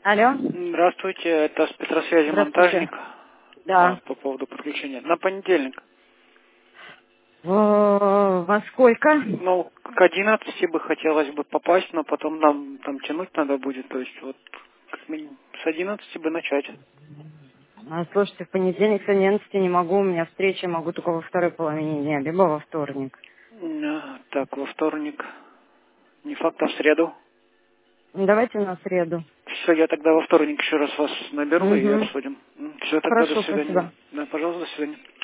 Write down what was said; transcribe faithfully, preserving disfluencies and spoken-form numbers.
Алло. Здравствуйте, это спецрасвязи Здравствуйте. монтажник. Да. А, по поводу подключения. На понедельник. Во во сколько? Ну, к одиннадцати бы хотелось бы попасть, но потом нам там тянуть надо будет. То есть вот как минимум с одиннадцати бы начать. А, слушайте, в понедельник с одиннадцати не могу, у меня встреча, могу только во второй половине дня, либо во вторник. А, так, во вторник. Не факт, а в среду. Давайте на среду. Все, я тогда во вторник еще раз вас наберу и Угу. обсудим. Все, тогда до Хорошо, свидания. спасибо. Да, пожалуйста, до свидания.